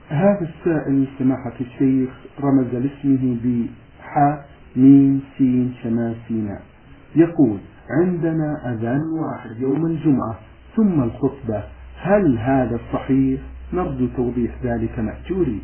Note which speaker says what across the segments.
Speaker 1: هذا السائل سماحة الشيخ رمز لاسمه بحاء ميم سين شمال سيناء. يقول: عندنا أذان واحد يوم الجمعة ثم الخطبة، هل هذا الصحيح؟ نرجو توضيح ذلك مأجوري.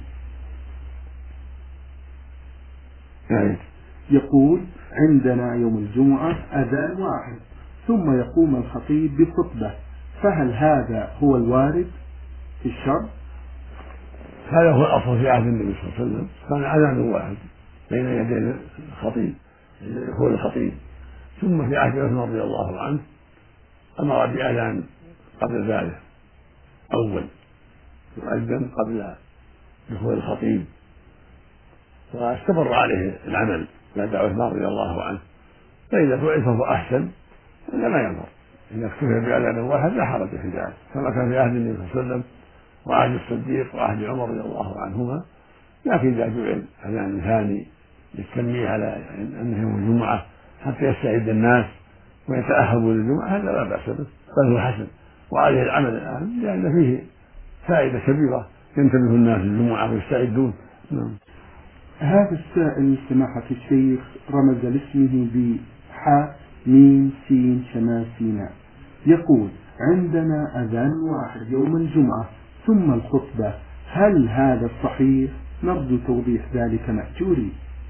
Speaker 1: يقول: عندنا يوم الجمعة أذان واحد ثم يقوم الخطيب بخطبة، فهل هذا هو الوارد في الشرع؟
Speaker 2: هذا هو الأصل في عهد النبي صلى الله عليه وسلم، كان أذان واحد بين يدي الخطيب هو الخطيب. ثم في عهد عثمان رضي الله عنه أمر بأذان قبل ذلك أول يؤذن قبل دخول الخطيب، واستمر عليه العمل بعد عثمان رضي الله عنه. فإذا فعل فهو أحسن، إلا ما ينظر إذا اكتفي بأذان واحد لا حرج في ذلك، كما كان في عهد النبي صلى الله عليه وسلم وعهد الصديق وعهد عمر رضي الله عنهما. لكن إذا جعل أذان ثاني للتنبيه على أنه يوم الجمعة حتى يستعد الناس ويتأهبوا للجمعة، هذا لا بأس به، بل هو حسن وعليه العمل الآن، لأن فيه فائدة كبيرة ينتبه الناس للجمعة ويستعدون.
Speaker 1: هذا السائل سماحة الشيخ رمز لاسمه بحاء ميم سين شمال سيناء. يقول: عندنا أذان واحد يوم الجمعة ثم الخطبة، هل هذا الصحيح؟ نرجو توضيح ذلك مأجوري.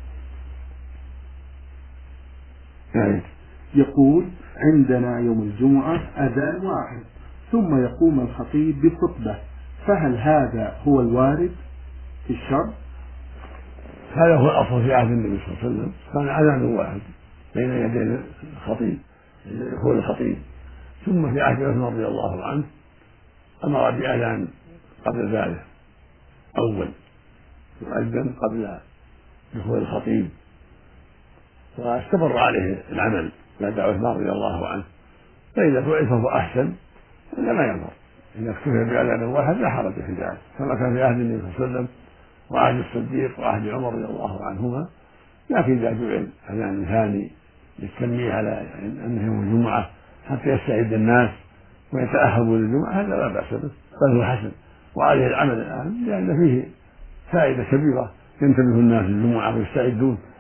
Speaker 1: يقول: عندنا يوم الجمعة أذان واحد ثم يقوم الخطيب بخطبة، فهل هذا هو الوارد في الشرع؟
Speaker 2: هذا هو الأصل في عهد النبي صلى الله عليه وسلم، كان أذان واحد بين يدي الخطيب هو الخطيب. ثم في عهد عثمان رضي الله عنه أمر بأذان قبل ذلك أول يؤذن قبل دخول الخطيب، واستمر عليه العمل بعد عثمان رضي الله عنه. فإذا فعل فهو أحسن، إلا ما ينظر إذا اكتفي بأذان واحد لا حرج في ذلك، كما كان في عهد النبي صلى الله عليه وسلم وعهد الصديق وعهد عمر رضي الله عنهما. لكن إذا جعل أذان ثاني للتنبيه على أنه يوم الجمعة حتى يستعد الناس ويتأهبوا للجمعة، هذا لا بأس به، بل هو حسن وعليه العمل الآن، لأن فيه فائدة كبيرة ينتبه الناس للجمعة ويستعدون.